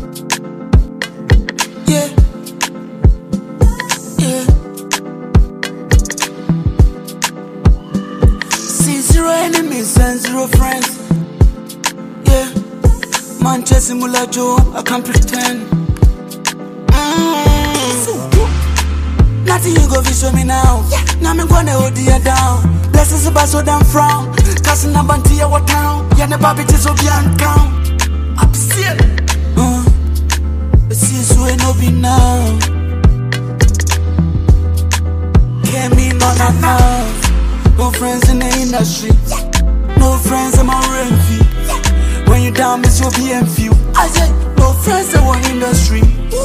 Yeah. Yeah. See, 0 enemies and 0 friends. Yeah. Manchester Mula Joe, I can't pretend. Nothing you go show me now. Now I'm gonna hold you down. Blessings about so damn frown. Casting up until your town. Yeah, the baby is so beyond count. Upset. See, so it no be now. Can't mean none enough. No friends in the industry. No friends in my rent. When you down, miss your BMF. I said, no friends in one industry.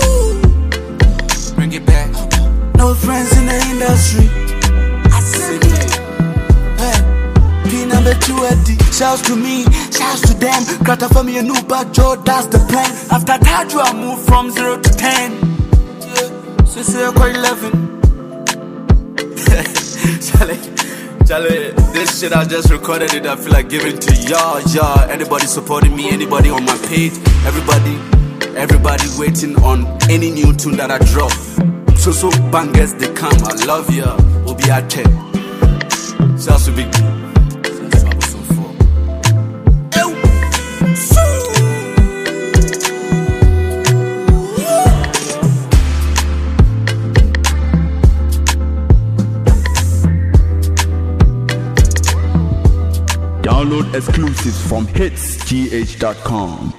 Bring it back. No friends in the industry. I said it. Hey, P number 2 at D. Shouts to me, shouts to them. Grata for me a new bag, Joe, that's the plan. After that, I move from 0 to 10. Yeah, so say I quite 11. Charlie, this shit I just recorded it. I feel like giving to y'all. Anybody supporting me, anybody on my page, everybody waiting on any new tune that I drop. So bangers they come. I love ya. We'll be at 10. Shouts to Big D. Download exclusives from hitsgh.com.